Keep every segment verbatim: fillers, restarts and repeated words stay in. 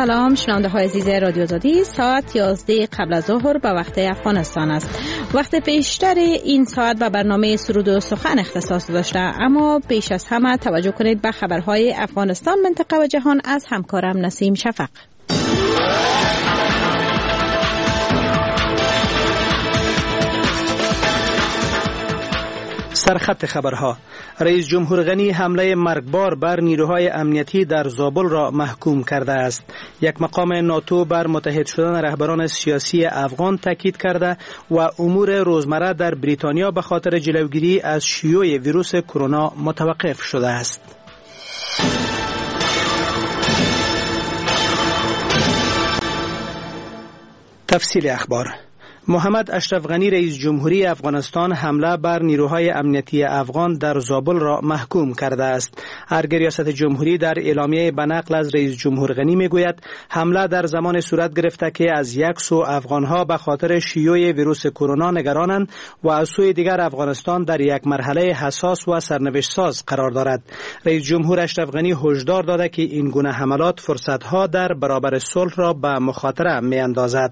سلام شنونده های عزیز رادیو آزادی، ساعت یازده قبل از ظهر به وقت افغانستان است. وقت بیشتر این ساعت به برنامه سرود و سخن اختصاص داشته، اما بیش از همه توجه کنید به خبرهای افغانستان، منطقه و جهان از همکارم نسیم شفق. سرخط خبرها: رئیس جمهور غنی حمله مرگبار بر نیروهای امنیتی در زابل را محکوم کرده است. یک مقام ناتو بر متحد شدن رهبران سیاسی افغان تاکید کرده و امور روزمره در بریتانیا به خاطر جلوگیری از شیوع ویروس کرونا متوقف شده است. تفصیل اخبار: محمد اشرف غنی رئیس جمهوری افغانستان حمله بر نیروهای امنیتی افغان در زابل را محکوم کرده است. ارگ ریاست جمهوری در اعلامیه به نقل از رئیس جمهور غنی میگوید حمله در زمان صورت گرفته که از یک سو افغانها به خاطر شیوع ویروس کرونا نگرانند و از سوی دیگر افغانستان در یک مرحله حساس و سرنوشت ساز قرار دارد. رئیس جمهور اشرف غنی هشدار داده که این گونه حملات فرصتها در برابر صلح را به مخاطره میاندازد.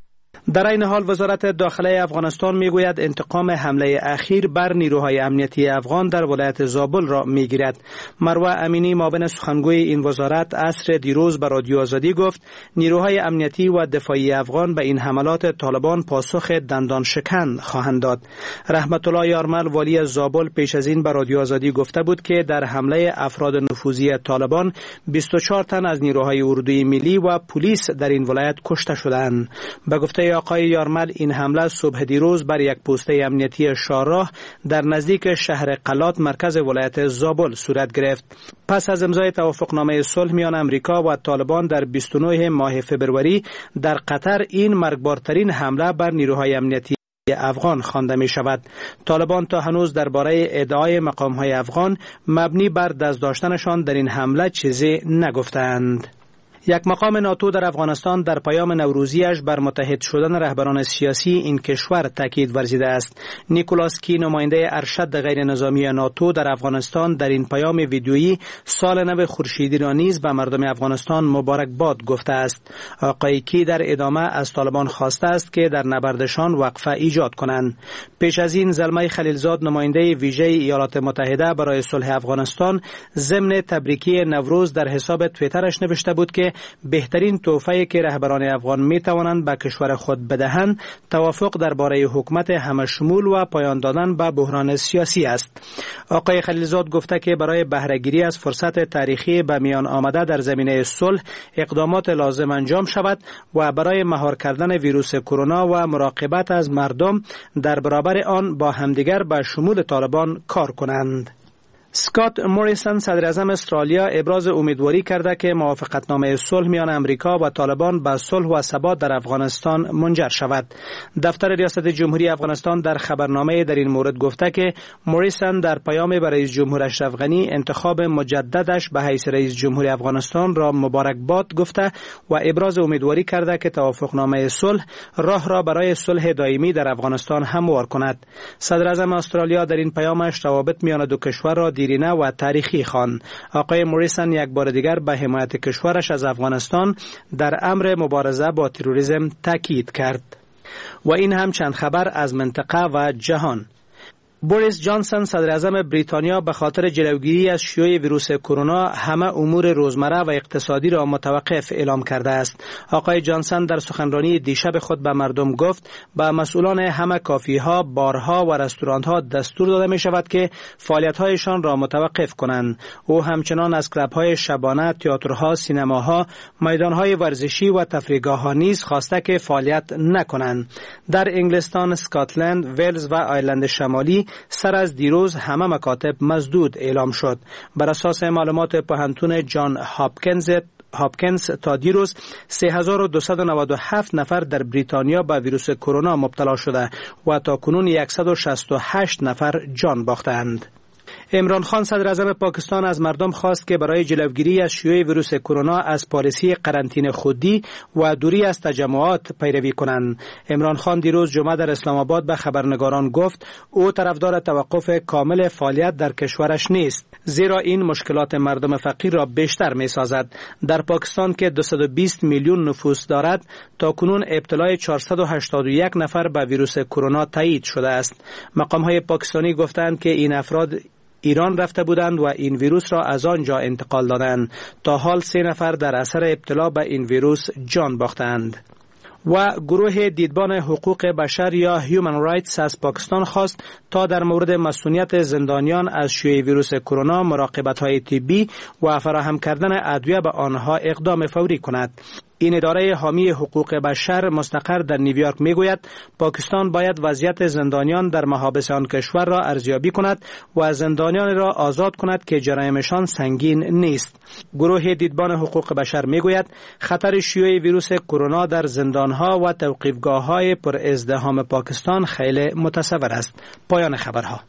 در این حال وزارت داخله افغانستان میگوید انتقام حمله اخیر بر نیروهای امنیتی افغان در ولایت زابل را میگیرد. مروه امینی معاون سخنگوی این وزارت عصر دیروز به رادیو آزادی گفت نیروهای امنیتی و دفاعی افغان به این حملات طالبان پاسخ دندان شکن خواهند داد. رحمت الله یارمل والی زابل پیش از این به رادیو آزادی گفته بود که در حمله افراد نفوذی طالبان بیست و چهار تن از نیروهای اردوی ملی و پلیس در این ولایت کشته شدند. به گفته آقای یارمل این حمله صبح دیروز بر یک پوسته امنیتی شاهراه در نزدیک شهر قلات مرکز ولایت زابل صورت گرفت. پس از امضای توافقنامه صلح میان امریکا و طالبان در بیست و نه ماه فبروری در قطر این مرگبارترین حمله بر نیروهای امنیتی افغان خوانده می شود. طالبان تا هنوز درباره ادعای مقام‌های افغان مبنی بر دست داشتنشان در این حمله چیزی نگفتند. یک مقام ناتو در افغانستان در پیام نوروزیش بر متحد شدن رهبران سیاسی این کشور تاکید ورزیده است. نیکولاس کی نماینده ارشد غیر نظامی ناتو در افغانستان در این پیام ویدیویی سال نو خورشیدی را نیز به مردم افغانستان مبارکباد گفته است. آقای کی در ادامه از طالبان خواسته است که در نبردشان وقفه ایجاد کنند. پیش از این زلمه خلیلزاد نماینده ویژه ایالات متحده برای صلح افغانستان ضمن تبریکی نوروز در حساب توییترش نوشته بود که بهترین تحفه‌ای که رهبران افغان می توانند به کشور خود بدهند توافق درباره حکومت همشمول و پایان دادن به بحران سیاسی است. آقای خلیلزاد گفته که برای بهره‌گیری از فرصت تاریخی به میان آمده در زمینه صلح اقدامات لازم انجام شود و برای مهار کردن ویروس کرونا و مراقبت از مردم در برابر آن با همدیگر به شمول طالبان کار کنند. اسکات موریسون صدر اعظم استرالیا ابراز امیدواری کرده که موافقتنامه صلح میان امریکا و طالبان به صلح و ثبات در افغانستان منجر شود. دفتر ریاست جمهوری افغانستان در خبرنامه در این مورد گفته که موریسون در پیام به رئیس جمهور اشرف غنی انتخاب مجددش به حیث رئیس جمهور افغانستان را مبارکباد گفته و ابراز امیدواری کرده که توافقنامه صلح راه را برای صلح دائمی در افغانستان هموار کند. صدر اعظم استرالیا در این پیامش روابط میان دو کشور را دیرینه و تاریخی خواند. آقای موریسون یک بار دیگر به حمایت کشورش از افغانستان در امر مبارزه با تروریسم تاکید کرد. و این هم چند خبر از منطقه و جهان. بوریس جانسون صدر اعظم بریتانیا به خاطر جلوگیری از شیوع ویروس کرونا همه امور روزمره و اقتصادی را متوقف اعلام کرده است. آقای جانسون در سخنرانی دیشب خود به مردم گفت به مسئولان همه کافی‌ها، بارها و رستوران‌ها دستور داده می شود که فعالیت‌هایشان را متوقف کنند. او همچنان از کلب‌های شبانه، تئاترها، سینماها، میدان‌های ورزشی و تفریحگاه‌ها نیز خواسته که فعالیت نکنند. در انگلستان، اسکاتلند، ولز و آیرلند شمالی سر از دیروز همه مکاتب مسدود اعلام شد. بر اساس معلومات پوهنتون جان هاپکینز هاپکینز تا دیروز سه هزار و دویست و نود و هفت نفر در بریتانیا به ویروس کرونا مبتلا شده و تا کنون صد و شصت و هشت نفر جان باختند. عمران خان صدر اعظم پاکستان از مردم خواست که برای جلوگیری از شیوع ویروس کرونا از پالیسی قرنطینه خودی و دوری از تجمعات پیروی کنند. عمران خان دیروز جمعه در اسلام آباد به خبرنگاران گفت او طرفدار توقف کامل فعالیت در کشورش نیست، زیرا این مشکلات مردم فقیر را بیشتر می سازد. در پاکستان که دویست و بیست میلیون نفوس دارد، تاکنون ابتلای چهارصد و هشتاد و یک نفر به ویروس کرونا تایید شده است. مقام های پاکستانی گفتند که این افراد ایران رفته بودند و این ویروس را از آنجا انتقال دادند. تا حال سه نفر در اثر ابتلا به این ویروس جان باختند. و گروه دیدبان حقوق بشر یا هیومن رایتس از پاکستان خواست تا در مورد مسئولیت زندانیان از شیوع ویروس کرونا مراقبت‌های طبی و فراهم کردن ادویه به آنها اقدام فوری کند. این اداره حامی حقوق بشر مستقر در نیویورک میگوید پاکستان باید وضعیت زندانیان در محابس آن کشور را ارزیابی کند و زندانیان را آزاد کند که جرایمشان سنگین نیست. گروه دیدبان حقوق بشر میگوید خطر شیوع ویروس کرونا در زندانها و توقیفگاه‌های پر ازدحام پاکستان خیلی متصور است. پایان خبرها.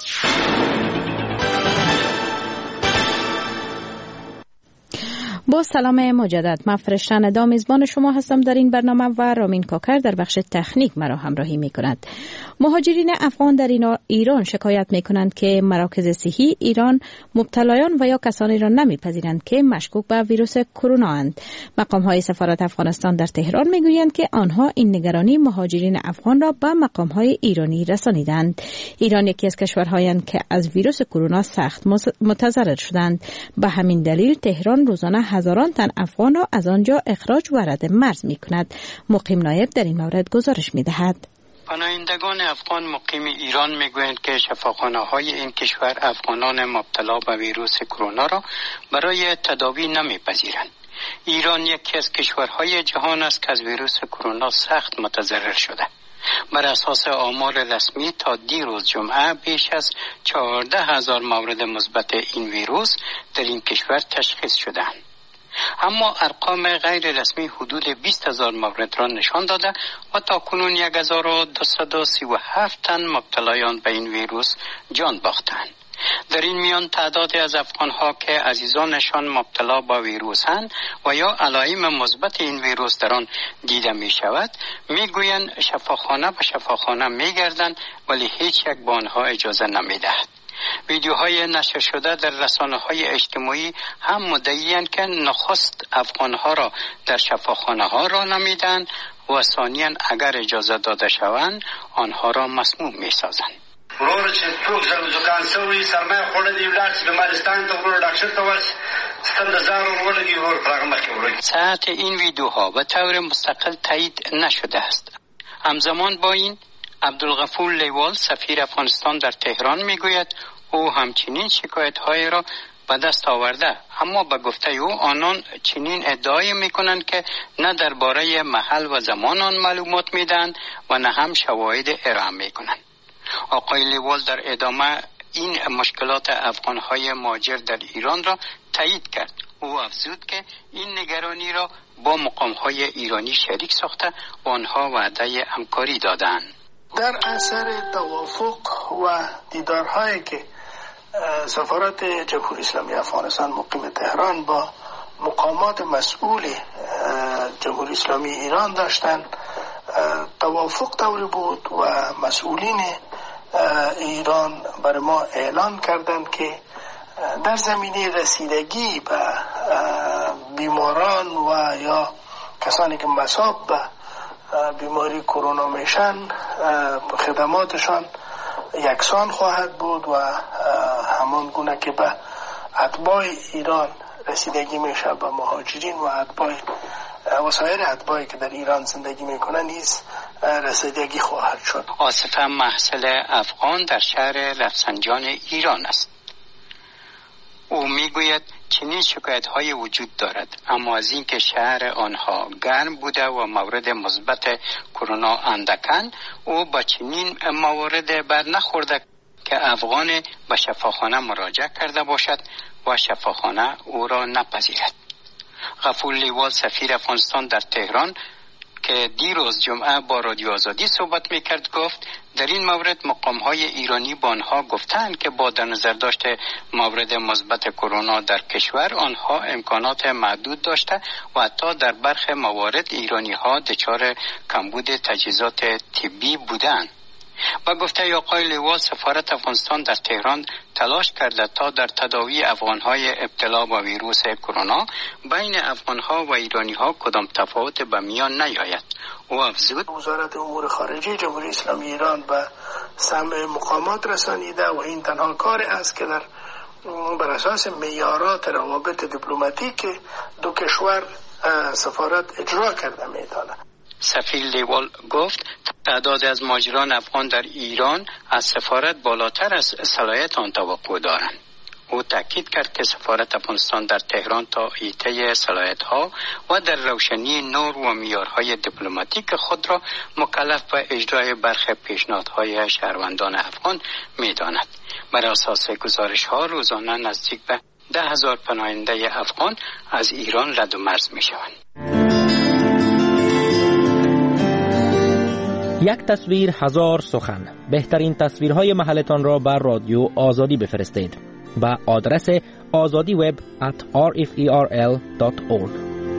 با سلام مجدد، من فرشته ندا میزبان شما هستم در این برنامه و رامین کاکر در بخش تکنیک مرا همراهی می کند. مهاجرین افغان در ایران شکایت می کنند که مراکز صحی ایران مبتلایان و یا کسانی را نمیپذیرند که مشکوک به ویروس کرونا اند. مقام های سفارت افغانستان در تهران می گویند که آنها این نگرانی مهاجرین افغان را به مقام های ایرانی رسانیدند. ایران یکی از کشورهایی است که از ویروس کرونا سخت متضرر شدند. به همین دلیل تهران روزانه هزاران تن افغان را از آنجا اخراج و رد مرز می کند. مقیم نایب در این مورد گزارش می دهد. پناهندگان افغان مقیم ایران میگویند که شفاخانه‌های این کشور افغانان مبتلا به ویروس کرونا را برای تداوی نمیپذیرند. ایران یکی از کشورهای جهان است که از ویروس کرونا سخت متضرر شده. بر اساس آمار رسمی تا دیروز جمعه بیش از چهارده هزار مورد مثبت این ویروس در این کشور تشخیص شدند. اما ارقام غیر رسمی حدود بیست هزار مورد را نشان داده و تا کنون یک هزار و دویست و سی و هفت تن مبتلایان به این ویروس جان باختند. در این میان تعدادی از افغانها که عزیزانشان مبتلا با ویروسند و یا علائم مثبت این ویروس در آن دیده می شود می گویند شفاخانه به شفاخانه می گردند ولی هیچ یک به آنها اجازه نمی دهد. ویدیوهای نشر شده در رسانه‌های اجتماعی هم مدعی‌اند که نخست افغانها را در شفاخانه‌ها را نمیدن و ثانیاً اگر اجازه داده شوند آنها را مسموم می‌سازند. ورور چې څوک زکام شوی سرمایه خوړلې ولاړ چې بیمارستان ته ورور ډاکټر ته ورس ستند زار ورولګي ور پرغه مخکې ورګي. صحت این ویدیوها به طور مستقل تایید نشده است. همزمان با این عبدالغفور لیوال سفیر افغانستان در تهران میگوید او همچنین شکایت‌های را به دست آورده، اما به گفته او آنان چنین ادعای میکنند که نه درباره محل و زمان آن معلومات میدن و نه هم شواهد ارائه میکنند. آقای لیوال در ادامه این مشکلات افغان‌های مهاجر در ایران را تایید کرد. او افزود که این نگرانی را با مقام‌های ایرانی شریک ساخته و آنها وعده همکاری دادند. در اثر توافق و دیدارهایی که سفارت جمهوری اسلامی افغانستان مقیم تهران با مقامات مسئول جمهوری اسلامی ایران داشتند، توافق طوری بود و مسئولین ایران برای ما اعلان کردند که در زمینه رسیدگی به بیماران و یا کسانی که مصاب به بیماری کرونا میشن خدماتشان یکسان خواهد بود و همان گونه که به اتباع ایران رسیدگی میشه به مهاجرین و اتباع و سایر اتباعی که در ایران زندگی میکنن نیز رسیدگی خواهد شد. آصف محصل افغان در شهر رفسنجان ایران است. او میگوید چنین شکایت‌های وجود دارد، اما از اینکه شهر آنها گرم بوده و مورد مثبت کرونا اندکن، او با چنین موارد بر نخورده که افغان به شفاخانه مراجعه کرده باشد و شفاخانه او را نپذیرد. غفور لیوال سفیر افغانستان در تهران که دیروز جمعه با رادیو آزادی صحبت میکرد گفت در این مورد مقام‌های ایرانی با آنها گفتند که با در نظر داشته مورد مثبت کرونا در کشور آنها امکانات محدود داشته و حتی در برخی موارد ایرانی‌ها دچار کمبود تجهیزات طبی بودند. و گفته آقای لیوال سفارت افغانستان در تهران تلاش کرده تا در تداوی افغانهای ابتلا با ویروس کرونا بین افغانها و ایرانیها کدام تفاوت به میان نیاید. او افزود وزارت امور خارجه جمهوری اسلامی ایران به سمع مقامات رسانیده و این تنها کار است که در بر اساس معیارات روابط دیپلماتیک دو کشور سفارت اجرا کرده میتونه. سفیر لیوال گفت تعداد از مهاجران افغان در ایران از سفارت بالاتر از صلاحیت آن توقع دارند. او تاکید کرد که سفارت افغانستان در تهران تا حیطه صلاحیت‌ها و در روشنی نور و معیارهای دیپلماتیک خود را مکلف به اجرای برخی پیشنهادهای شهروندان افغان می‌داند. بر اساس گزارش‌ها روزانه نزدیک به ده هزار پناهنده افغان از ایران رد و مرز می‌شوند. یک تصویر هزار سخن. بهترین تصویرهای محلتان را بر رادیو آزادی بفرستید با آدرس آزادی وب ات آر اف ای آر ال دات اورگ.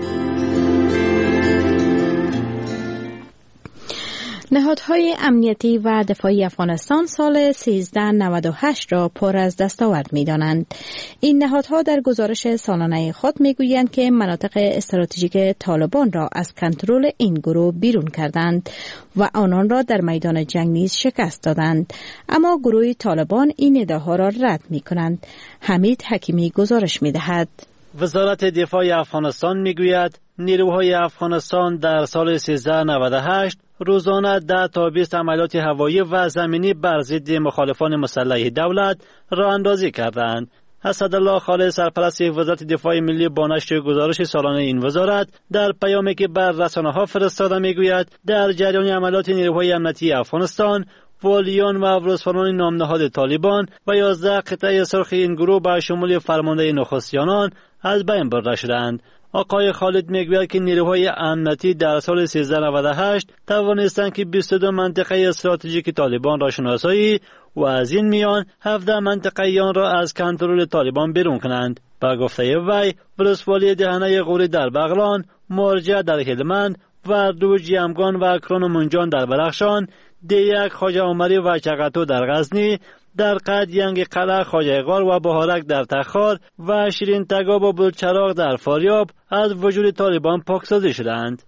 نهادهای امنیتی و دفاعی افغانستان سال سیزده نود و هشت را پر از دستاورد می دانند. این نهادها در گزارش سالانه خود می گویند که مناطق استراتژیک طالبان را از کنترل این گروه بیرون کردند و آنان را در میدان جنگ نیز شکست دادند. اما گروه طالبان این ادعاها را رد می کنند. حمید حکیمی گزارش می دهد. وزارت دفاع افغانستان می گوید نیروهای افغانستان در سال سیزده نود و هشت روزانه ده تا بیست عملیات هوایی و زمینی بر ضد مخالفان مسلح دولت راه اندازی کردند. اسدالله خالد سرپرست وزارت دفاع ملی با نشر گزارش سالانه این وزارت در پیامی که بر رسانه‌ها فرستاده میگوید در جریان عملیات نیروهای امنیتی افغانستان والیان و ورزفرمان نامنهاد طالبان و یازده قطعه سرخ این گروه به شمول فرمانده نخستیانان از بین برده شدند. آقای خالد میگوید که نیروهای امنیتی در سال سیزده نود و هشت توانستند که بیست و دو منطقه استراتژیک طالبان را شناسایی و از این میان هفده منطقه آن را از کنترل طالبان بیرون کنند. با گفته وی ولسوالی دهنه غوری در بغلان، مرجع در هلمند و دوج یمگان و کران و منجان در بدخشان، دیک خواجه عمری و چغتو در غزنی، در قد ینگ قلعه خواجه غار و بهارک در تخار و شیرین تگاب و بلچراغ در فاریاب از وجود طالبان پاکسازی شدند.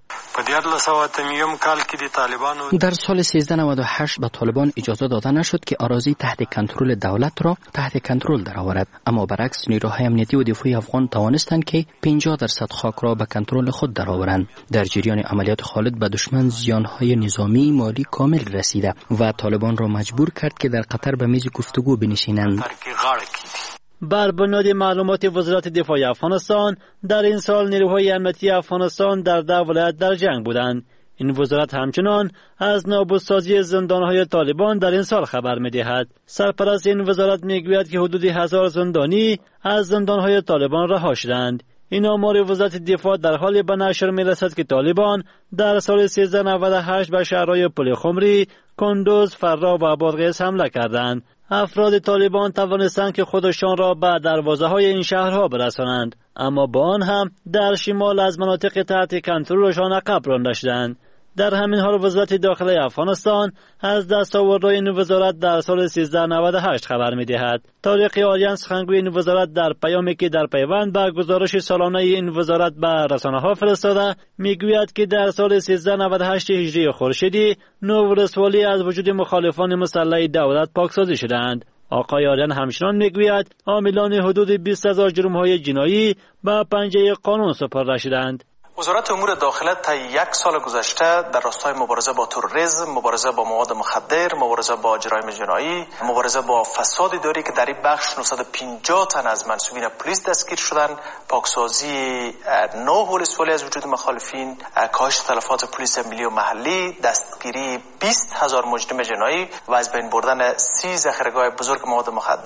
در سال سیزده نود و هشت به طالبان اجازه داده نشد که اراضی تحت کنترل دولت را تحت کنترل درآورد، اما برعکس نیروهای امنیتی و دفاعی افغان توانستند که پنجاه درصد خاک را به کنترل خود درآورند. در جریان عملیات خالد به دشمن زیانهای نظامی مالی کامل رسیده و طالبان را مجبور کرد که در قطر به میز گفتگو بنشینند. بر بنیاد معلومات وزارت دفاع افغانستان در این سال نیروهای امنیتی افغانستان در ده ولایت در جنگ بودند. این وزارت همچنان از نابودسازی زندانهای طالبان در این سال خبر می‌دهد. سرپرست این وزارت می‌گوید که حدود هزار زندانی از زندانهای طالبان رها شدند. این آمار وزارت دفاع در حالی به نشر می‌رسد که طالبان در سال سیزده نود و هشت به شهرهای پل خمری، کندوز، فرا و بادغیس حمله کردند. افراد طالبان توانستند که خودشان را به دروازه‌های این شهرها برسانند، اما با آن هم در شمال از مناطق تحت کنترلشان عقب رانده شدند. در همین حال وزارت داخله افغانستان از دستاوردهای این وزارت در سال سیزده نود و هشت خبر می‌دهد. طارق آریان سخنگوی این وزارت در پیامی که در پیوند به گزارش سالانه این وزارت به رسانه‌ها فرستاده میگوید که در سال سیزده نود و هشت هجری خورشیدی نه ولسوالی از وجود مخالفان مسلح دولت پاکسازی شدند. آقای آریان همچنان میگوید عاملان حدود بیست هزار جرم‌های جنایی به پنجه قانون سپرده شدند. وزارت امور داخله تا یک سال گذشته در راستای مبارزه با تروریسم، مبارزه با مواد مخدر، مبارزه با جرایم جنایی، مبارزه با فساد اداری که در این بخش نهصد و پنجاه تن از منصوبین پلیس دستگیر شدند، پاکسازی نه ولسوالی از وجود مخالفین، کاهش تلفات پلیس ملی و محلی، دستگیری بیست هزار مجرم جنایی و از بین بردن سی ذخیره‌گاه بزرگ مواد مخدر.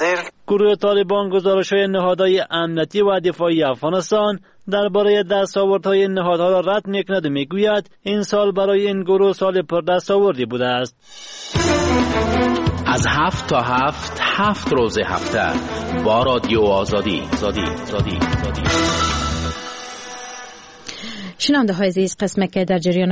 گروه طالبان گزارش‌های نهادهای امنیتی و دفاعی افغانستان درباره دستاوردهای نهادها را رد می‌کند و می‌گوید این سال برای این گروه سال پر دستاوردی بوده است. از هفت تا هفت هفت روز هفته با رادیو آزادی. آزادی. آزادی. آزادی. شنونده های عزیز، قسمت که در جریان